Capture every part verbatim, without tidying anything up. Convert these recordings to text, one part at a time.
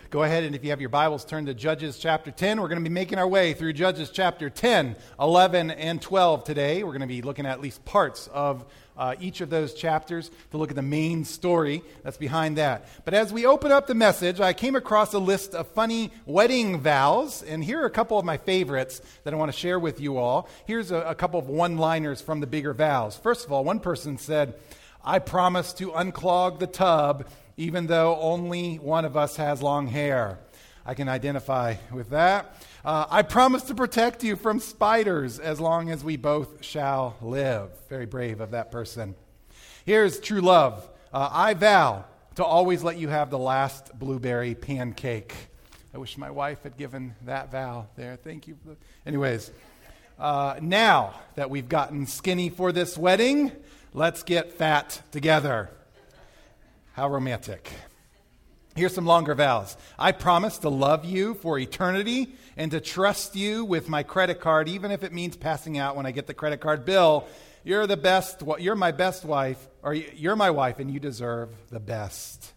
Go ahead and if you have your Bibles, turn to Judges chapter ten. We're going to be making our way through Judges chapter ten, eleven, and twelve today. We're going to be looking at at least parts of uh, each of those chapters to look at the main story that's behind that. But as we open up the message, I came across a list of funny wedding vows, and here are a couple of my favorites that I want to share with you all. Here's a, a couple of one-liners from the bigger vows. First of all, one person said, "I promise to unclog the tub even though only one of us has long hair." I can identify with that. Uh, I promise to protect you from spiders as long as we both shall live. Very brave of that person. Here's true love. Uh, I vow to always let you have the last blueberry pancake. I wish my wife had given that vow there. Thank you. Anyways, uh, now that we've gotten skinny for this wedding, let's get fat together. How romantic. Here's some longer vows. I promise to love you for eternity and to trust you with my credit card, even if it means passing out when I get the credit card bill. You're the best. You're my best wife, or you're my wife, and you deserve the best.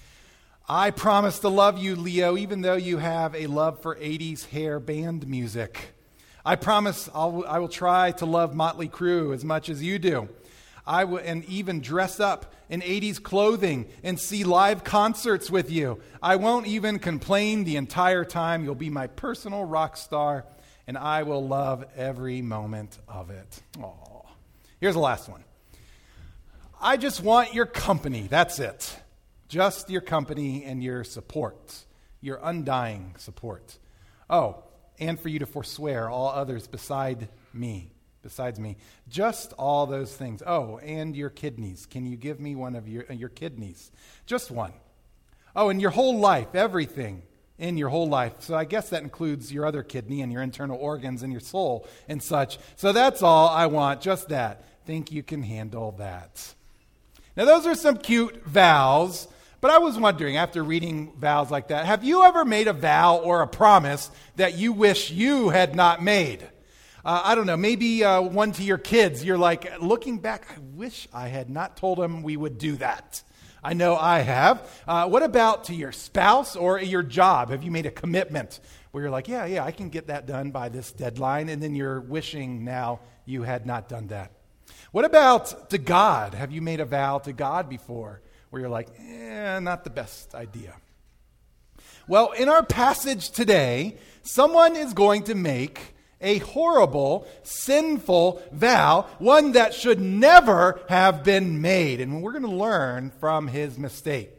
I promise to love you, Leo, even though you have a love for eighties hair band music. I promise I'll, I will try to love Motley Crue as much as you do. I will, and even dress up in eighties clothing and see live concerts with you. I won't even complain the entire time. You'll be my personal rock star, and I will love every moment of it. Aww. Here's the last one. I just want your company. That's it. Just your company and your support, your undying support. Oh, and for you to forswear all others beside me. Besides me, just all those things. Oh, and your kidneys. Can you give me one of your uh, your kidneys? Just one. Oh, and your whole life, everything in your whole life. So I guess that includes your other kidney and your internal organs and your soul and such. So that's all I want, just that. Think you can handle that. Now, those are some cute vows, but I was wondering, after reading vows like that, have you ever made a vow or a promise that you wish you had not made? Uh, I don't know, maybe uh, one to your kids. You're like, looking back, I wish I had not told them we would do that. I know I have. Uh, what about to your spouse or your job? Have you made a commitment where you're like, yeah, yeah, I can get that done by this deadline, and then you're wishing now you had not done that? What about to God? Have you made a vow to God before where you're like, eh, not the best idea? Well, in our passage today, someone is going to make a horrible, sinful vow, one that should never have been made. And we're going to learn from his mistake.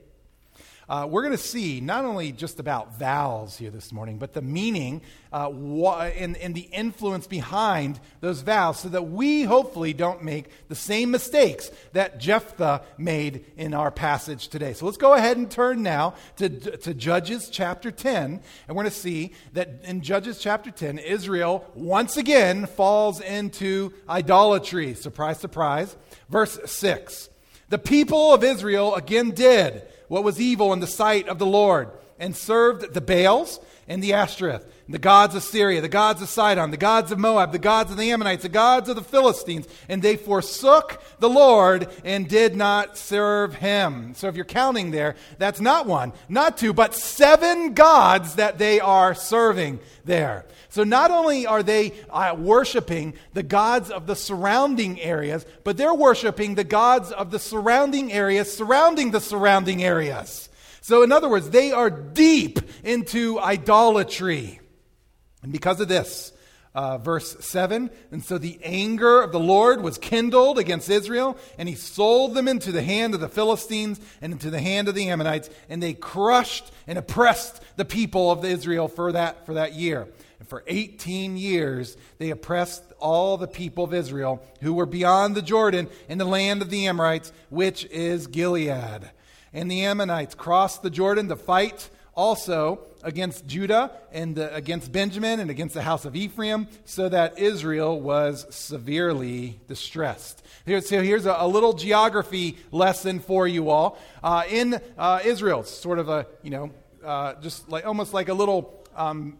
Uh, we're going to see not only just about vows here this morning, but the meaning uh, wh- and, and the influence behind those vows so that we hopefully don't make the same mistakes that Jephthah made in our passage today. So let's go ahead and turn now to, to Judges chapter ten. And we're going to see that in Judges chapter ten, Israel once again falls into idolatry. Surprise, surprise. Verse six. The people of Israel again did what was evil in the sight of the Lord, and served the Baals and the Ashtoreth, and the gods of Syria, the gods of Sidon, the gods of Moab, the gods of the Ammonites, the gods of the Philistines, and they forsook the Lord and did not serve him. So if you're counting there, that's not one, not two, but seven gods that they are serving there. So not only are they uh, worshiping the gods of the surrounding areas, but they're worshiping the gods of the surrounding areas surrounding the surrounding areas. So in other words, they are deep into idolatry. And because of this, uh, verse seven, and so the anger of the Lord was kindled against Israel, and he sold them into the hand of the Philistines and into the hand of the Ammonites, and they crushed and oppressed the people of Israel for that, for that year. And for eighteen years, they oppressed all the people of Israel who were beyond the Jordan in the land of the Amorites, which is Gilead. And the Ammonites crossed the Jordan to fight also against Judah and the, against Benjamin and against the house of Ephraim, so that Israel was severely distressed. Here, so here's a, a little geography lesson for you all. Uh, in uh, Israel, it's sort of a, you know, uh, just like almost like a little... Um,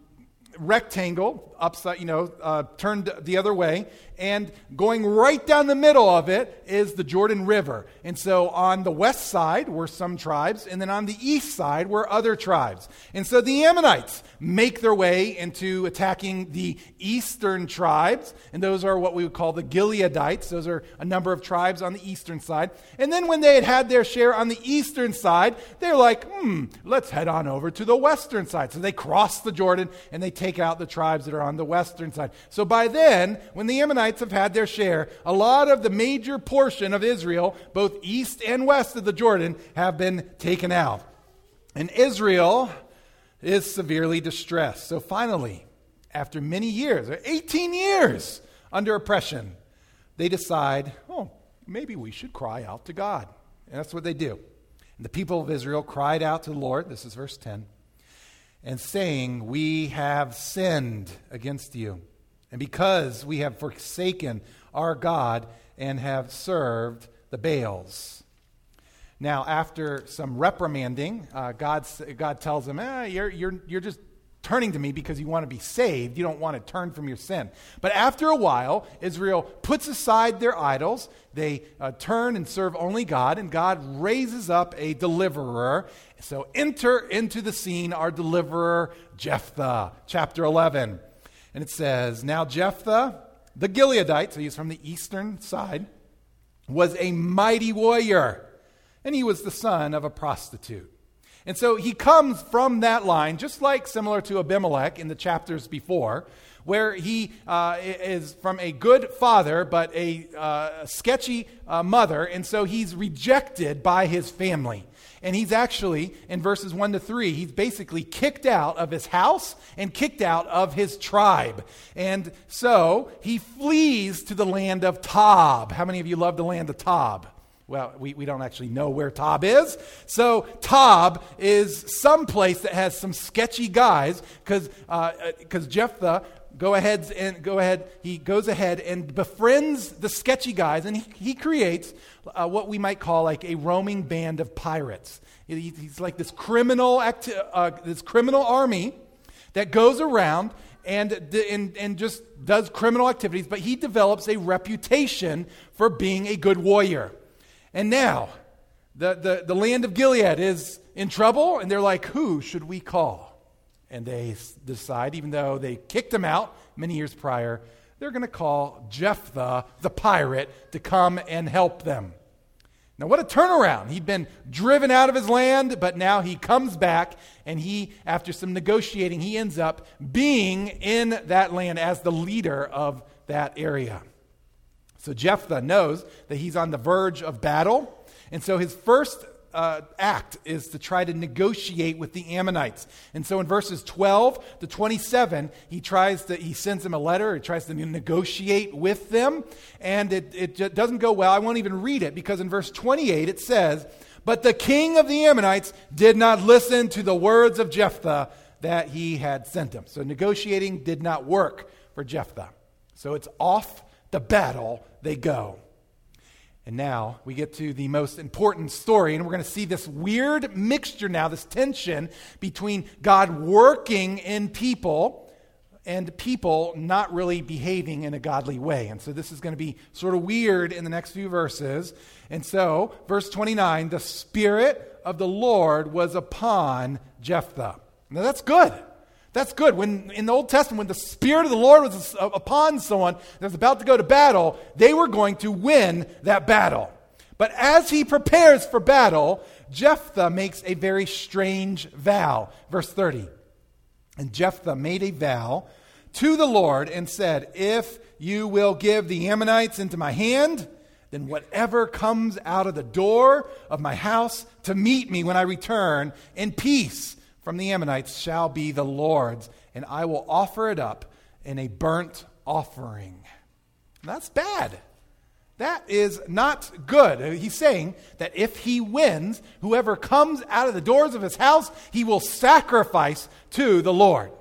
rectangle, upside, you know, uh, turned the other way, and going right down the middle of it is the Jordan River. And so on the west side were some tribes, and then on the east side were other tribes. And so the Ammonites make their way into attacking the eastern tribes, and those are what we would call the Gileadites. Those are a number of tribes on the eastern side. And then when they had had their share on the eastern side, they're like, hmm, let's head on over to the western side. So they cross the Jordan, and they take out the tribes that are on the western side. So by then, when the Ammonites have had their share, a lot of the major portion of Israel, both east and west of the Jordan, have been taken out. And Israel is severely distressed. So finally, after many years, eighteen years under oppression, they decide, oh, maybe we should cry out to God. And that's what they do. And the people of Israel cried out to the Lord, this is verse ten, and saying, we have sinned against you, and because we have forsaken our God and have served the Baals. Now, after some reprimanding, uh, God, God tells them, eh, you're, you're, you're just turning to me because you want to be saved. You don't want to turn from your sin. But after a while, Israel puts aside their idols. They uh, turn and serve only God, and God raises up a deliverer. So enter into the scene our deliverer, Jephthah, chapter eleven. And it says, now Jephthah, the Gileadite, so he's from the eastern side, was a mighty warrior, and he was the son of a prostitute. And so he comes from that line, just like similar to Abimelech in the chapters before, where he uh, is from a good father, but a uh, sketchy uh, mother, and so he's rejected by his family. And he's actually, in verses one to three, he's basically kicked out of his house and kicked out of his tribe. And so he flees to the land of Tob. How many of you love the land of Tob? Well, we, we don't actually know where Tob is. So Tob is some place that has some sketchy guys, because uh, because Jephthah go ahead and go ahead. He goes ahead and befriends the sketchy guys, and he, he creates uh, what we might call like a roaming band of pirates. He, he's like this criminal acti- uh, this criminal army that goes around and, and and just does criminal activities. But he develops a reputation for being a good warrior. And now, the, the, the land of Gilead is in trouble, and they're like, who should we call? And they s- decide, even though they kicked him out many years prior, they're going to call Jephthah, the pirate, to come and help them. Now, what a turnaround. He'd been driven out of his land, but now he comes back, and he, after some negotiating, he ends up being in that land as the leader of that area. So Jephthah knows that he's on the verge of battle, and so his first uh, act is to try to negotiate with the Ammonites. And so in verses twelve to twenty-seven, he tries to he sends them a letter. He tries to negotiate with them, and it it doesn't go well. I won't even read it because in verse twenty-eight it says, "But the king of the Ammonites did not listen to the words of Jephthah that he had sent him." So negotiating did not work for Jephthah. So it's off the battle they go. And now we get to the most important story, and we're going to see this weird mixture now, this tension between God working in people and people not really behaving in a godly way. And so this is going to be sort of weird in the next few verses. And so, verse twenty-nine, the Spirit of the Lord was upon Jephthah. Now that's good. That's good. When in the Old Testament, when the Spirit of the Lord was upon someone that was about to go to battle, they were going to win that battle. But as he prepares for battle, Jephthah makes a very strange vow. Verse thirty. And Jephthah made a vow to the Lord and said, "If you will give the Ammonites into my hand, then whatever comes out of the door of my house to meet me when I return in peace from the Ammonites shall be the Lord's, and I will offer it up in a burnt offering." That's bad. That is not good. He's saying that if he wins, whoever comes out of the doors of his house, he will sacrifice to the Lord.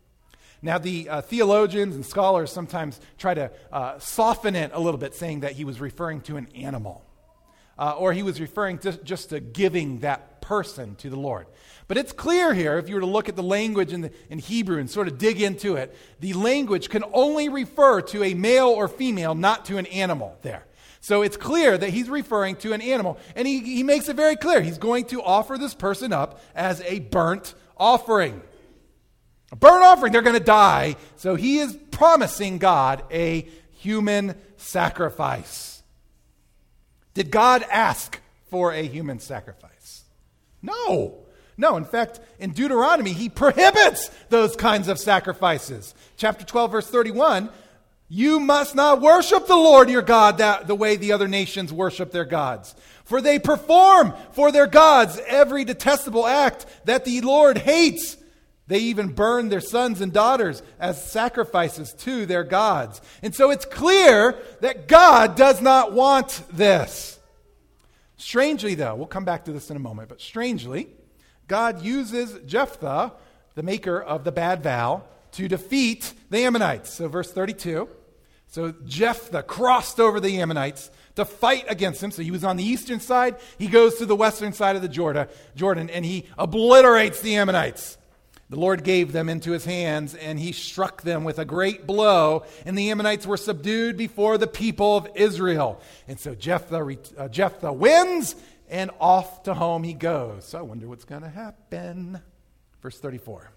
Now, the uh, theologians and scholars sometimes try to uh, soften it a little bit, saying that he was referring to an animal. Uh, or he was referring to just to giving that person to the Lord. But it's clear here, if you were to look at the language in, the, in Hebrew and sort of dig into it, the language can only refer to a male or female, not to an animal there. So it's clear that he's referring to an animal. And he, he makes it very clear. He's going to offer this person up as a burnt offering. A burnt offering, they're going to die. So he is promising God a human sacrifice. Did God ask for a human sacrifice? No. No, in fact, in Deuteronomy, he prohibits those kinds of sacrifices. Chapter twelve, verse thirty-one, you must not worship the Lord your God that, the way the other nations worship their gods. For they perform for their gods every detestable act that the Lord hates. They even burn their sons and daughters as sacrifices to their gods. And so it's clear that God does not want this. Strangely, though, we'll come back to this in a moment, but strangely, God uses Jephthah, the maker of the bad vow, to defeat the Ammonites. So verse thirty-two, so Jephthah crossed over the Ammonites to fight against them. So he was on the eastern side. He goes to the western side of the Jordan, Jordan, and he obliterates the Ammonites. The Lord gave them into his hands, and he struck them with a great blow, and the Ammonites were subdued before the people of Israel. And so Jephthah, uh, Jephthah wins, and off to home he goes. So I wonder what's going to happen. Verse thirty-four.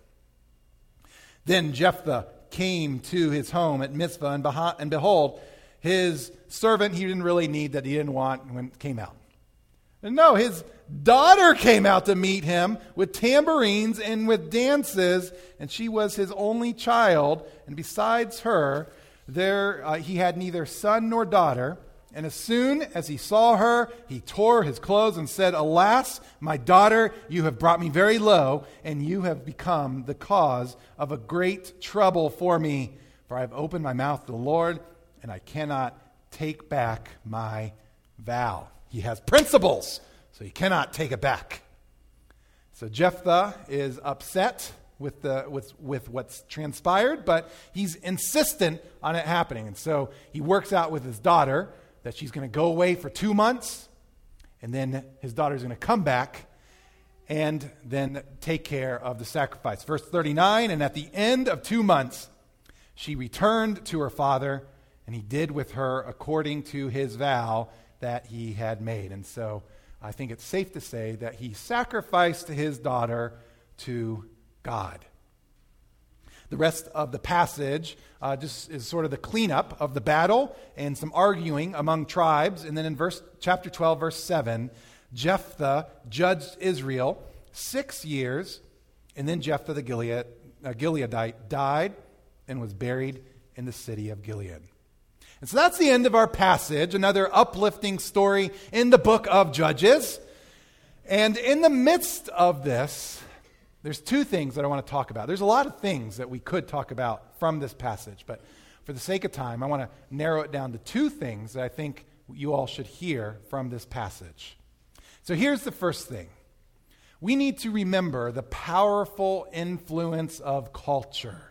Then Jephthah came to his home at Mizpah, and, beho- and behold, his servant he didn't really need, that he didn't want, when came out. And no, his daughter came out to meet him with tambourines and with dances, and she was his only child. And besides her, there uh, he had neither son nor daughter. And as soon as he saw her, he tore his clothes and said, Alas, my daughter, you have brought me very low, and you have become the cause of a great trouble for me. For I have opened my mouth to the Lord, and I cannot take back my vow. He has principles, so he cannot take it back. So Jephthah is upset with the with with what's transpired, but he's insistent on it happening. And so he works out with his daughter that she's going to go away for two months, and then his daughter's going to come back and then take care of the sacrifice. Verse thirty-nine, and at the end of two months, she returned to her father, and he did with her according to his vow that he had made. And so I think it's safe to say that he sacrificed his daughter to God. The rest of the passage uh, just is sort of the cleanup of the battle and some arguing among tribes. And then in verse chapter twelve, verse seven, Jephthah judged Israel six years, and then Jephthah the Gilead, uh, Gileadite died and was buried in the city of Gilead. And so that's the end of our passage, another uplifting story in the book of Judges. And in the midst of this, there's two things that I want to talk about. There's a lot of things that we could talk about from this passage, but for the sake of time, I want to narrow it down to two things that I think you all should hear from this passage. So here's the first thing. We need to remember the powerful influence of culture.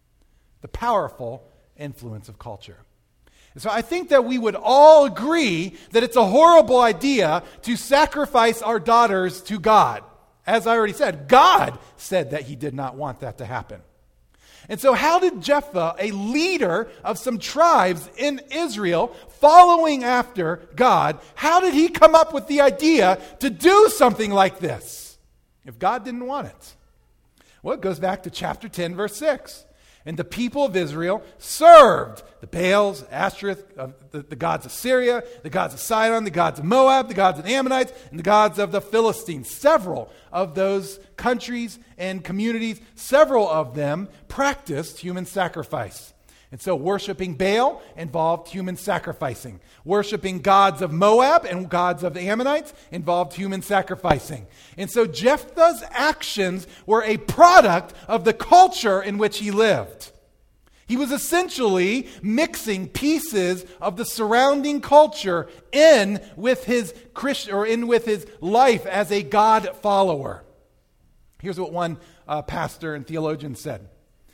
The powerful influence of culture. So I think that we would all agree that it's a horrible idea to sacrifice our daughters to God. As I already said, God said that he did not want that to happen. And so how did Jephthah, a leader of some tribes in Israel, following after God, how did he come up with the idea to do something like this if God didn't want it? Well, it goes back to chapter ten, verse six. And the people of Israel served the Baals, Ashtoreth, uh, the, the gods of Syria, the gods of Sidon, the gods of Moab, the gods of the Ammonites, and the gods of the Philistines. Several of those countries and communities, several of them practiced human sacrifice. And so worshiping Baal involved human sacrificing. Worshiping gods of Moab and gods of the Ammonites involved human sacrificing. And so Jephthah's actions were a product of the culture in which he lived. He was essentially mixing pieces of the surrounding culture in with his Christ, or in with his life as a God follower. Here's what one uh, pastor and theologian said.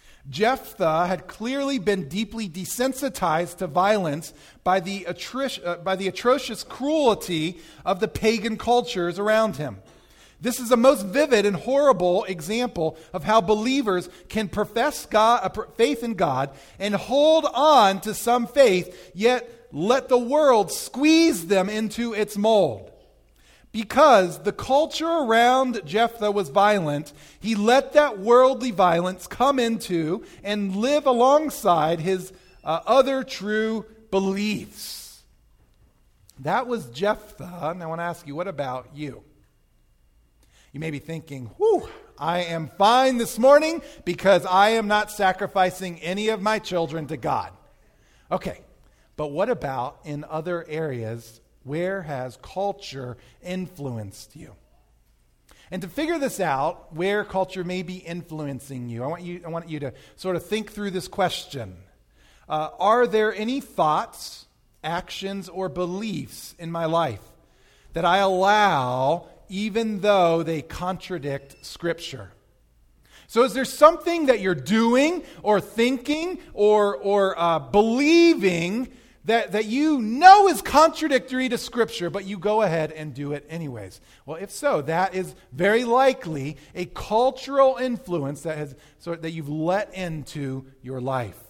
Jephthah had clearly been deeply desensitized to violence by the, atri- uh, by the atrocious cruelty of the pagan cultures around him. This is a most vivid and horrible example of how believers can profess God, uh, faith in God and hold on to some faith, yet let the world squeeze them into its mold. Because the culture around Jephthah was violent, he let that worldly violence come into and live alongside his uh, other true beliefs. That was Jephthah. And I want to ask you, what about you? You may be thinking, whew, I am fine this morning because I am not sacrificing any of my children to God. Okay, but what about in other areas? Where has culture influenced you? And to figure this out, where culture may be influencing you, I want you, I want you to sort of think through this question. Uh, are there any thoughts, actions, or beliefs in my life that I allow even though they contradict Scripture? So is there something that you're doing or thinking or, or uh, believing that, that you know is contradictory to Scripture, but you go ahead and do it anyways? Well, if so, that is very likely a cultural influence that, has, so that you've let into your life.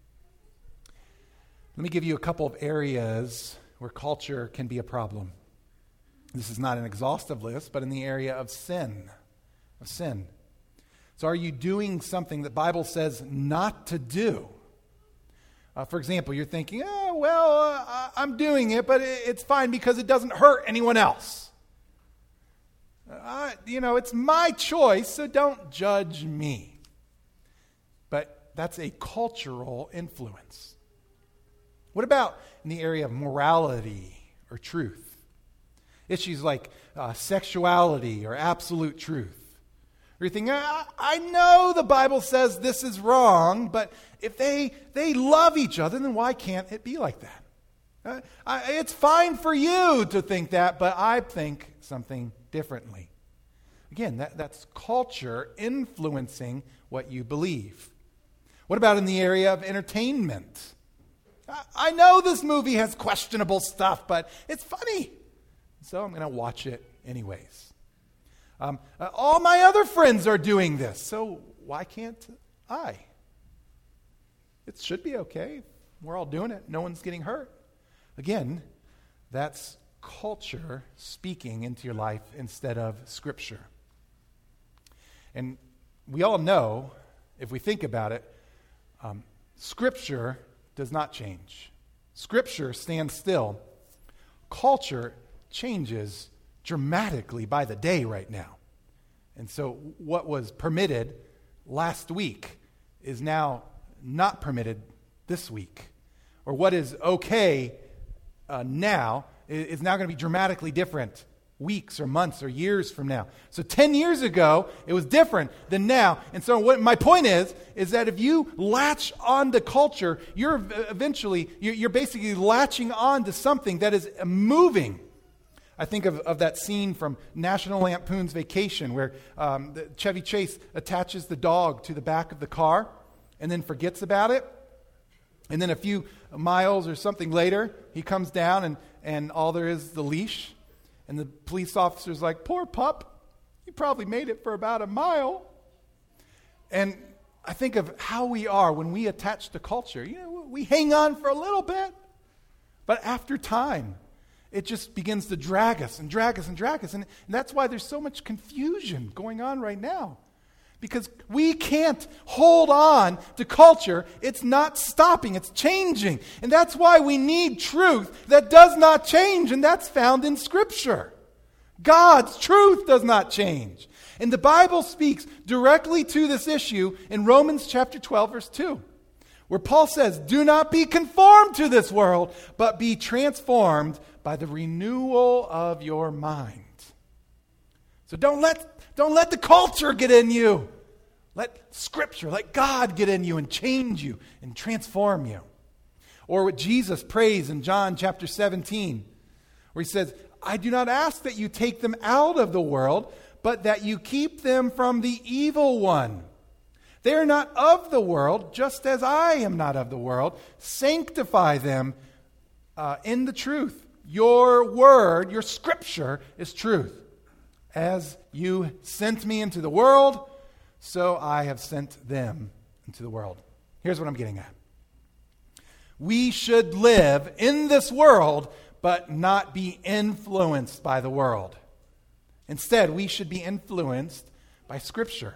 Let me give you a couple of areas where culture can be a problem. This is not an exhaustive list, but in the area of sin. Of sin. So are you doing something that the Bible says not to do? Uh, for example, you're thinking, oh, well, uh, I'm doing it, but it's fine because it doesn't hurt anyone else. Uh, you know, it's my choice, so don't judge me. But that's a cultural influence. What about in the area of morality or truth? Issues like uh, sexuality or absolute truth. Or you think, I, I know the Bible says this is wrong, but if they they love each other, then why can't it be like that? Uh, I, it's fine for you to think that, but I think something differently. Again, that, that's culture influencing what you believe. What about in the area of entertainment? I, I know this movie has questionable stuff, but it's funny. So I'm going to watch it anyways. Um, uh, all my other friends are doing this, so why can't I? It should be okay. We're all doing it. No one's getting hurt. Again, that's culture speaking into your life instead of Scripture. And we all know, if we think about it, um, Scripture does not change. Scripture stands still. Culture changes dramatically by the day right now. And so what was permitted last week is now not permitted this week. Or what is okay uh, now is now going to be dramatically different weeks or months or years from now. So ten years ago, it was different than now. And so what my point is, is that if you latch on to culture, you're eventually, you're basically latching on to something that is moving. I think of, of that scene from National Lampoon's Vacation where um, the Chevy Chase attaches the dog to the back of the car and then forgets about it. And then a few miles or something later, he comes down and, and all there is the leash. And the police officer's like, poor pup, you probably made it for about a mile. And I think of how we are when we attach to culture. You know, we hang on for a little bit, but after time, it just begins to drag us and drag us and drag us. And, and that's why there's so much confusion going on right now. Because we can't hold on to culture. It's not stopping. It's changing. And that's why we need truth that does not change. And that's found in Scripture. God's truth does not change. And the Bible speaks directly to this issue in Romans chapter twelve, verse two. Where Paul says, do not be conformed to this world, but be transformed by the renewal of your mind. So don't let, don't let the culture get in you. Let Scripture, let God get in you and change you and transform you. Or what Jesus prays in John chapter seventeen, where he says, I do not ask that you take them out of the world, but that you keep them from the evil one. They are not of the world, just as I am not of the world. Sanctify them uh, in the truth. Your word, your Scripture is truth. As you sent me into the world, so I have sent them into the world. Here's what I'm getting at. We should live in this world, but not be influenced by the world. Instead, we should be influenced by Scripture.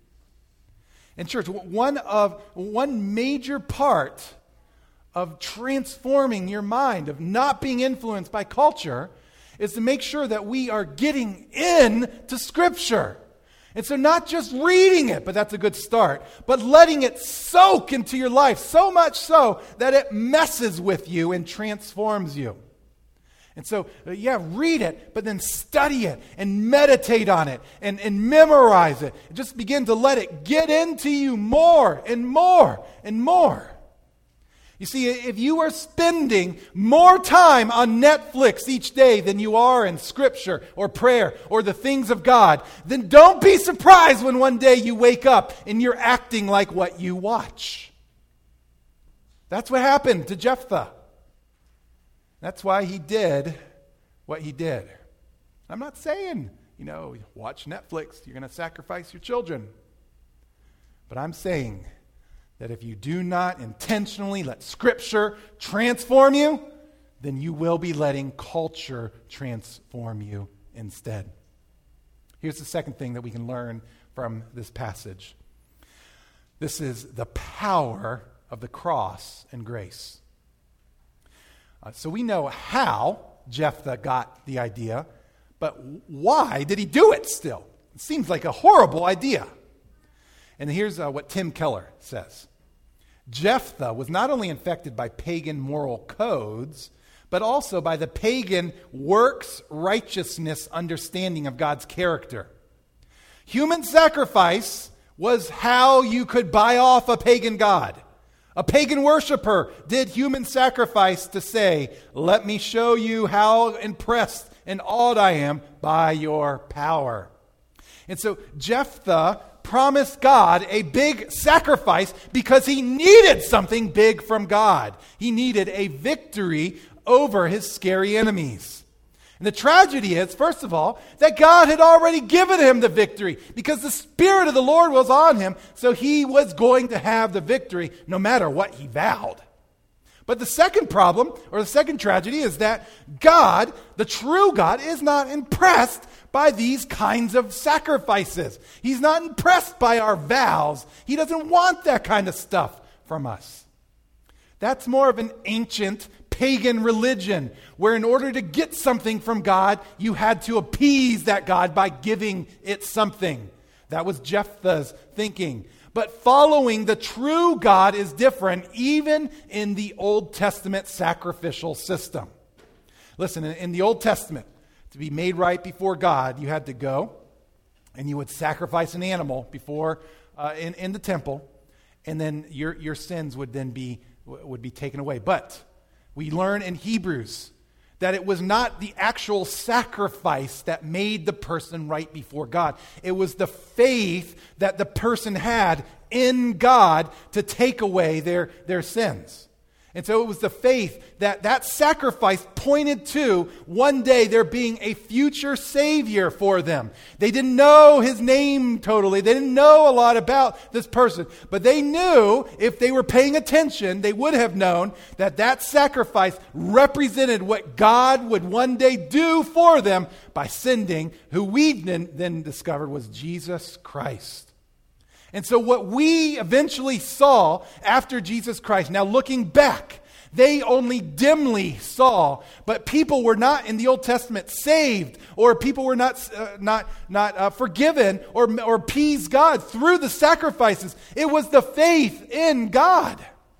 And church, one of one major part of transforming your mind, of not being influenced by culture, is to make sure that we are getting in to Scripture. And so not just reading it, but that's a good start, but letting it soak into your life, so much so that it messes with you and transforms you. And so, uh, yeah, read it, but then study it and meditate on it and, and memorize it. And just begin to let it get into you more and more and more. You see, if you are spending more time on Netflix each day than you are in Scripture or prayer or the things of God, then don't be surprised when one day you wake up and you're acting like what you watch. That's what happened to Jephthah. That's why he did what he did. I'm not saying, you know, watch Netflix, you're going to sacrifice your children. But I'm saying that if you do not intentionally let Scripture transform you, then you will be letting culture transform you instead. Here's the second thing that we can learn from this passage. This is the power of the cross and grace. Uh, so we know how Jephthah got the idea, but why did he do it still? It seems like a horrible idea. And here's uh, what Tim Keller says. Jephthah was not only infected by pagan moral codes, but also by the pagan works righteousness understanding of God's character. Human sacrifice was how you could buy off a pagan god. A pagan worshiper did human sacrifice to say, let me show you how impressed and awed I am by your power. And so Jephthah promised God a big sacrifice because he needed something big from God. He needed a victory over his scary enemies. And the tragedy is, first of all, that God had already given him the victory because the Spirit of the Lord was on him, so he was going to have the victory no matter what he vowed. But the second problem, or the second tragedy, is that God, the true God, is not impressed by these kinds of sacrifices. He's not impressed by our vows. He doesn't want that kind of stuff from us. That's more of an ancient pagan religion, where in order to get something from God, you had to appease that God by giving it something. That was Jephthah's thinking. But following the true God is different, even in the Old Testament sacrificial system. Listen, in the Old Testament, to be made right before God, you had to go and you would sacrifice an animal before uh, in, in the temple, and then your, your sins would then be would be taken away. But we learn in Hebrews that it was not the actual sacrifice that made the person right before God. It was the faith that the person had in God to take away their, their sins. And so it was the faith that that sacrifice pointed to one day there being a future Savior for them. They didn't know his name totally. They didn't know a lot about this person. But they knew, if they were paying attention, they would have known that that sacrifice represented what God would one day do for them by sending who we then, then discovered was Jesus Christ. And so what we eventually saw after Jesus Christ, now looking back, they only dimly saw, but people were not in the Old Testament saved, or people were not uh, not not uh, forgiven or, or appeased God through the sacrifices. It was the faith in God.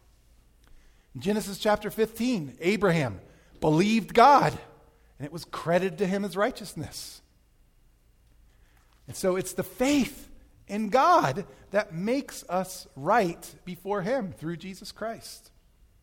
In Genesis chapter fifteen, Abraham believed God, and it was credited to him as righteousness. And so it's the faith in God that makes us right before him through Jesus Christ.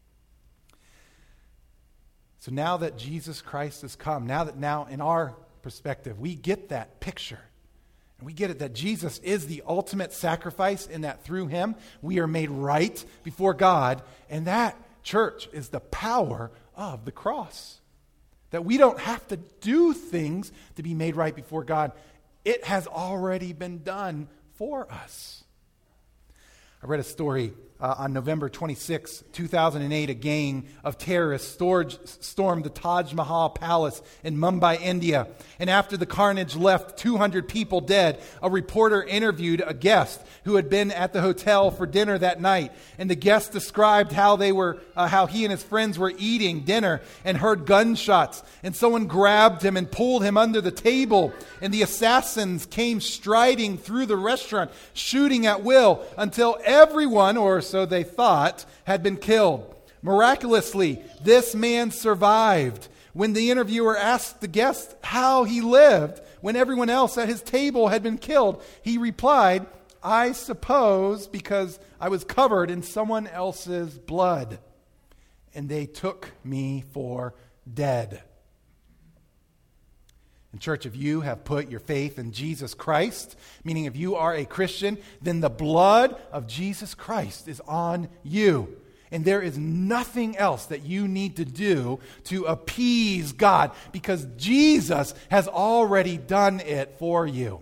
So now that Jesus Christ has come, now that now in our perspective, we get that picture. And we get it that Jesus is the ultimate sacrifice, and that through him we are made right before God. And that, church, is the power of the cross. That we don't have to do things to be made right before God. It has already been done for us. I read a story uh, on November twenty-sixth, two thousand eight. A gang of terrorists storged, stormed the Taj Mahal Palace in Mumbai, India. And after the carnage left two hundred people dead, a reporter interviewed a guest who had been at the hotel for dinner that night. And the guest described how they were, uh, how he and his friends were eating dinner and heard gunshots. And someone grabbed him and pulled him under the table. And the assassins came striding through the restaurant, shooting at will until everyone, or so they thought, had been killed. Miraculously, this man survived. When the interviewer asked the guest how he lived when everyone else at his table had been killed, he replied, "I suppose because I was covered in someone else's blood, and they took me for dead." And church, if you have put your faith in Jesus Christ, meaning if you are a Christian, then the blood of Jesus Christ is on you. And there is nothing else that you need to do to appease God, because Jesus has already done it for you.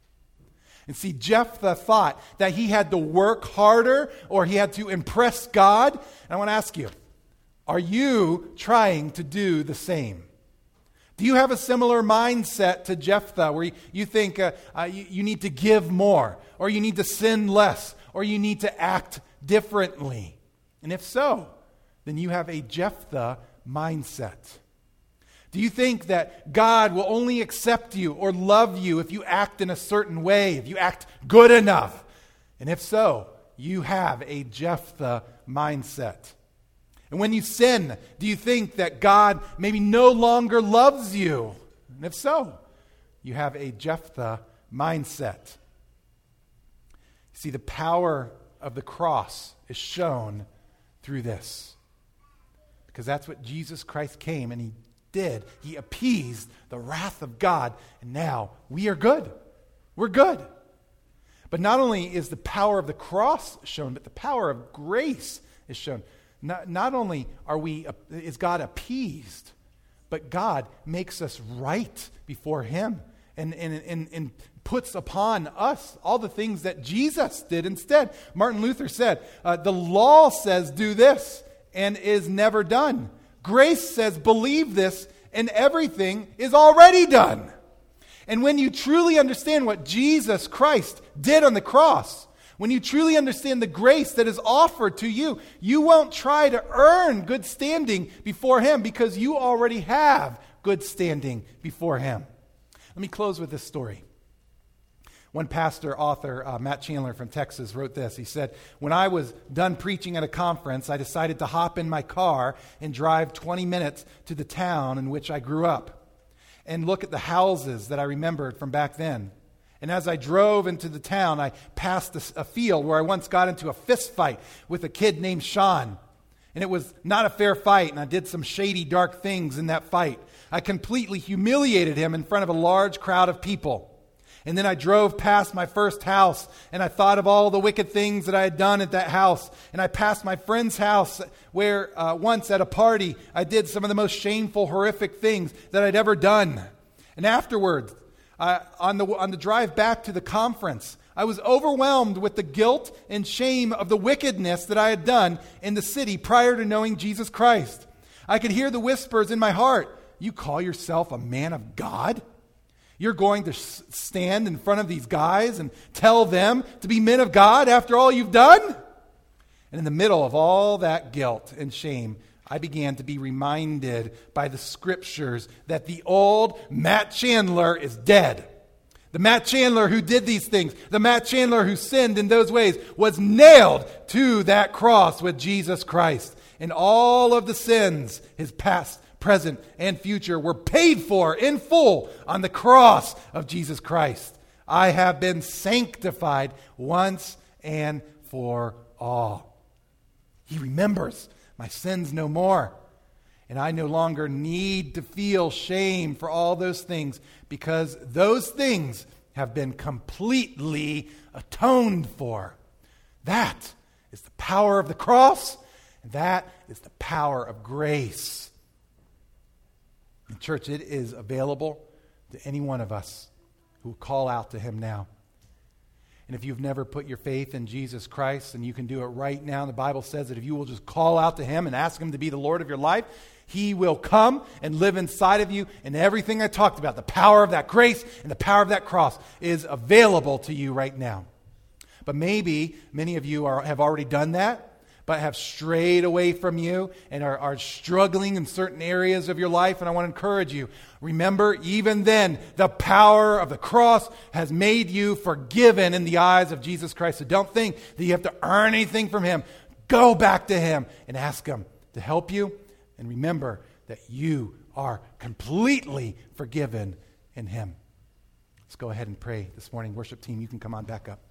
And see, Jephthah thought that he had to work harder or he had to impress God. And I want to ask you, are you trying to do the same? Do you have a similar mindset to Jephthah, where you, you think uh, uh, you, you need to give more, or you need to sin less, or you need to act differently? And if so, then you have a Jephthah mindset. Do you think that God will only accept you or love you if you act in a certain way, if you act good enough? And if so, you have a Jephthah mindset. And when you sin, do you think that God maybe no longer loves you? And if so, you have a Jephthah mindset. See, the power of the cross is shown through this. Because that's what Jesus Christ came and he did. He appeased the wrath of God. And now we are good. We're good. But not only is the power of the cross shown, but the power of grace is shown. Not, not only are we is God appeased, but God makes us right before him and, and, and, and puts upon us all the things that Jesus did instead. Martin Luther said, uh, the law says do this and is never done. Grace says believe this and everything is already done. And when you truly understand what Jesus Christ did on the cross, when you truly understand the grace that is offered to you, you won't try to earn good standing before him, because you already have good standing before him. Let me close with this story. One pastor, author, uh, Matt Chandler from Texas, wrote this. He said, "When I was done preaching at a conference, I decided to hop in my car and drive twenty minutes to the town in which I grew up and look at the houses that I remembered from back then. And as I drove into the town, I passed a, a field where I once got into a fist fight with a kid named Sean. And it was not a fair fight, and I did some shady, dark things in that fight. I completely humiliated him in front of a large crowd of people. And then I drove past my first house, and I thought of all the wicked things that I had done at that house. And I passed my friend's house where uh, once at a party, I did some of the most shameful, horrific things that I'd ever done. And afterwards, Uh, on the on the drive back to the conference, I was overwhelmed with the guilt and shame of the wickedness that I had done in the city prior to knowing Jesus Christ. I could hear the whispers in my heart. You call yourself a man of God? You're going to s- stand in front of these guys and tell them to be men of God after all you've done? And in the middle of all that guilt and shame, I began to be reminded by the scriptures that the old Matt Chandler is dead. The Matt Chandler who did these things, the Matt Chandler who sinned in those ways, was nailed to that cross with Jesus Christ. And all of the sins, his past, present, and future, were paid for in full on the cross of Jesus Christ. I have been sanctified once and for all. He remembers my sins no more. And I no longer need to feel shame for all those things, because those things have been completely atoned for. That is the power of the cross, and that is the power of grace. And church, it is available to any one of us who will call out to him now. And if you've never put your faith in Jesus Christ, and you can do it right now, the Bible says that if you will just call out to him and ask him to be the Lord of your life, he will come and live inside of you, and everything I talked about, the power of that grace and the power of that cross, is available to you right now. But maybe many of you are, have already done that, but have strayed away from you and are, are struggling in certain areas of your life. And I want to encourage you, remember, even then, the power of the cross has made you forgiven in the eyes of Jesus Christ. So don't think that you have to earn anything from him. Go back to him and ask him to help you. And remember that you are completely forgiven in him. Let's go ahead and pray this morning. Worship team, you can come on back up.